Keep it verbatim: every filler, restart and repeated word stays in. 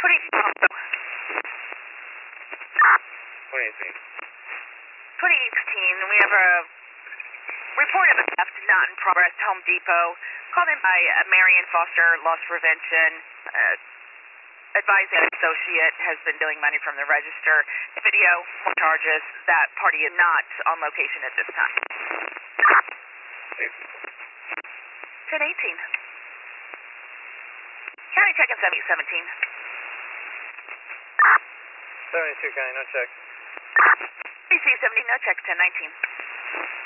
twenty eighteen. twenty eighteen, we have a report of a theft not in progress, Home Depot, called in by uh, Marion Foster, Loss Prevention, uh, advising an associate has been doing money from the register. Video, more charges. That party is not on location at this time. ten eighteen. County check in seventy seventeen. seventy-two County, no check. B C seventy, no check, ten nineteen.